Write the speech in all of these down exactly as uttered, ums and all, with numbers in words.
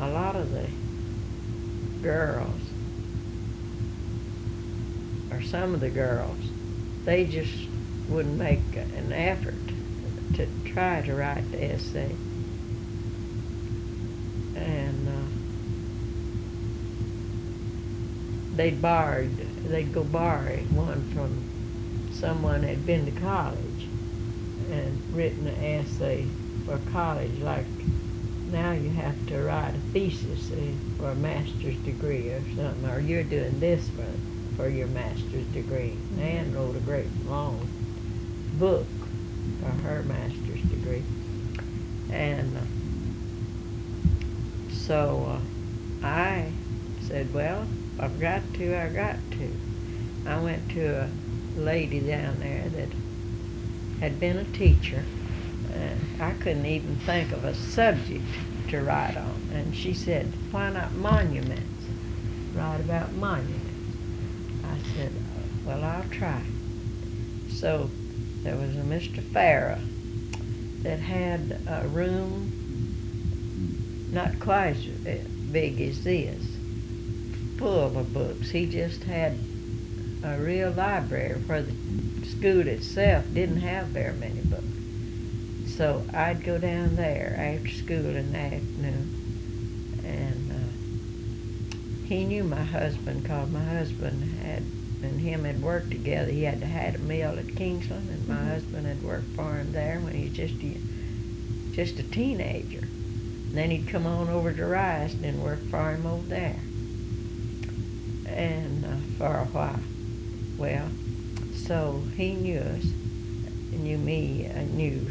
a lot of the girls, or some of the girls, they just wouldn't make an effort to try to write the essay. And uh, they'd borrowed, they'd go borrow one from someone that had been to college and written an essay for college, like now you have to write a thesis uh, for a master's degree or something, or you're doing this for, for your master's degree. Mm-hmm. Anne wrote a great long book for her master's degree. And uh, so uh, I said, well, I've got to, I got to. I went to a lady down there that had been a teacher, and I couldn't even think of a subject to write on. And she said, why not monuments? Write about monuments. I said, well, I'll try. So there was a Mister Farah that had a room not quite as big as this, full of books. He just had a real library where the school itself didn't have very many books. So I'd go down there after school in the afternoon, and uh, he knew my husband, because my husband had, and him had worked together. He had to have a mill at Kingsland, and my mm-hmm. husband had worked for him there when he was just a, just a teenager. And then he'd come on over to Ryerson and work for him over there. And uh, for a while. Well, so he knew us, knew me, I knew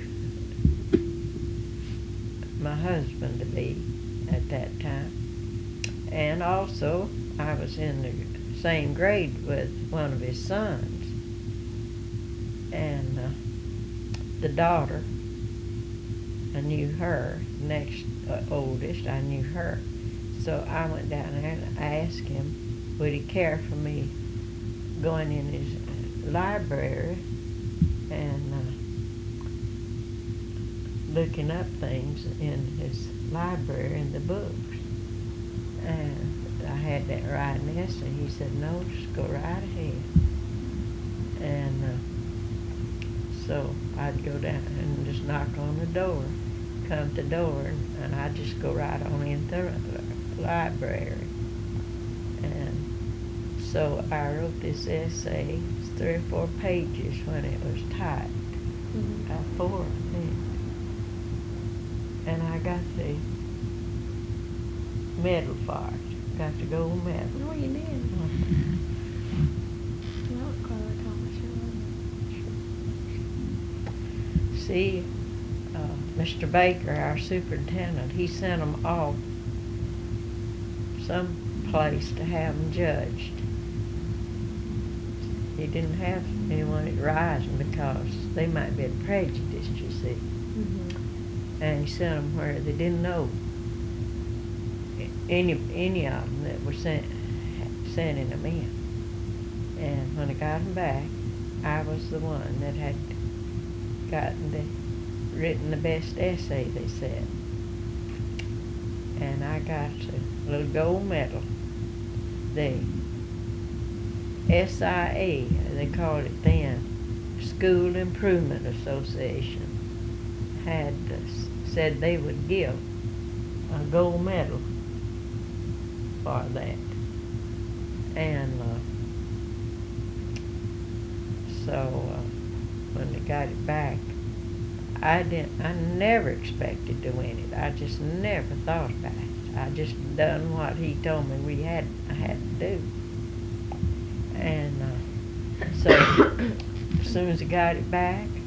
my husband to be at that time. And also, I was in the same grade with one of his sons. And uh, the daughter, I knew her. Next uh, oldest, I knew her. So I went down there and I asked him, would he care for me going in his library and uh, looking up things in his library in the books. And I had that right in essay. He said, no, just go right ahead. And uh, so I'd go down and just knock on the door, come to the door, and, and I'd just go right on into the library. And so I wrote this essay. It's three or four pages when it was typed. Mm-hmm. Uh, four, I think. And I got the medal for it. Got the gold medal. Oh, you did? Mm-hmm. Well, Carla Thomas, you're See, uh, Mister Baker, our superintendent, he sent them off some place to have them judged. He didn't have anyone at Ryerson because they might be prejudiced, you see. Mm-hmm. And he sent them where they didn't know any any of them that were sent, sending them in. And when I got them back, I was the one that had gotten the, written the best essay, they said. And I got a little gold medal. The S I A, they called it then, School Improvement Association, had uh, said they would give a gold medal for that. And uh, so uh, when they got it back, I didn't, I never expected to win it. I just never thought about it. I just done what he told me we had, I had to do. And uh, so as soon as I got it back,